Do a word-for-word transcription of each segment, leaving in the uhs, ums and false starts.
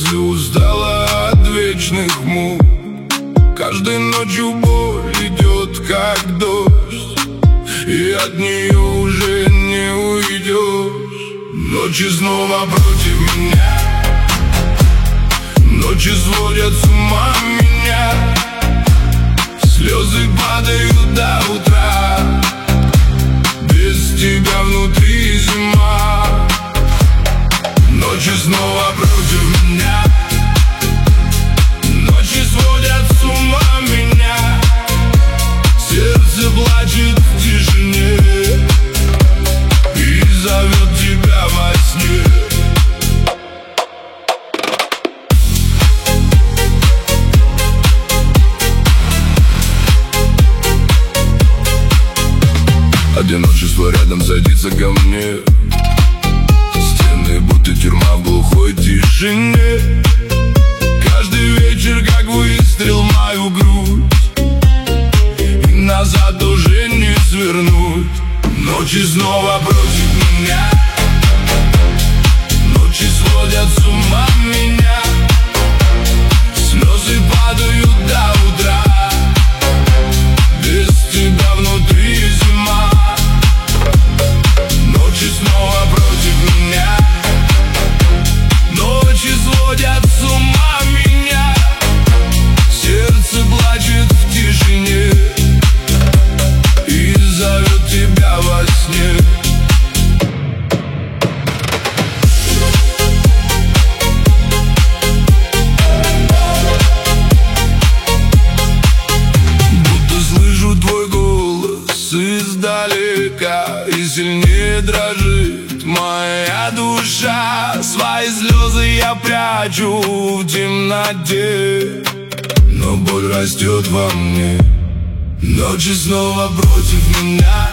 Если устала от вечных мук, каждой ночью боль идет как дождь, и от нее уже не уйдешь. Ночи снова против меня, ночи сводят с ума меня, слезы падают до утра, без тебя внутри зима. Ночи снова против меня, ночи сводят с ума меня, сердце плачет в тишине и зовет тебя во сне. Одиночество рядом садится ко мне, стены будто тюрьма в глухой тишине. Каждый вечер как выстрел в мою грудь, и назад уже не свернуть. Ночи снова против меня, ночи сводят с ума меня, слезы падают до утра, без тебя внутри зима. Ночи снова против меня, ночи сводят с ума меня, сердце плачет в тишине и зовет тебя во сне. Будто слышу твой голос издалека, и сильнее дрожит моя душа. Свои слезы я прячу в темноте, но боль растет во мне. Ночи снова против меня,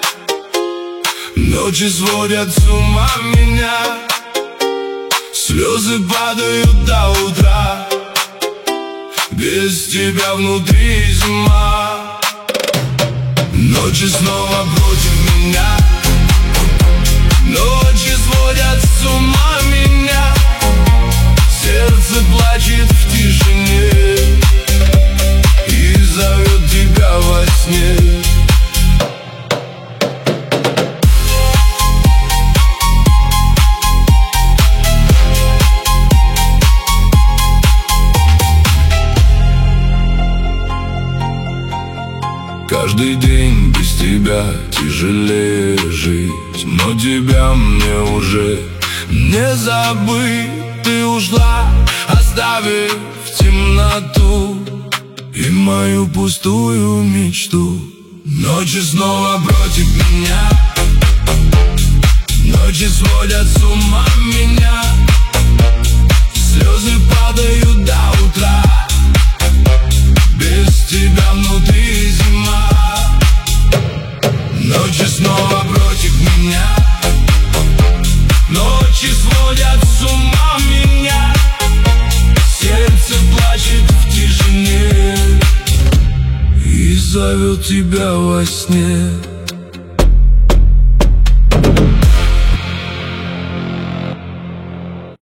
ночи сводят с ума меня, слезы падают до утра, без тебя внутри зима. Ночи снова против меня, ночи сводят с ума меня, сердце плачет в тишине и зовет тебя во сне. Каждый день без тебя тяжелее жить, но тебя мне уже не забыть. Ты ушла, оставив темноту и мою пустую мечту. Ночи снова против меня, ночи сводят с ума меня, слезы падают до утра, без тебя внутри зима. Ночи снова против меня, ночи сводят с ума меня, сердце плачет в тишине и зовет тебя во сне.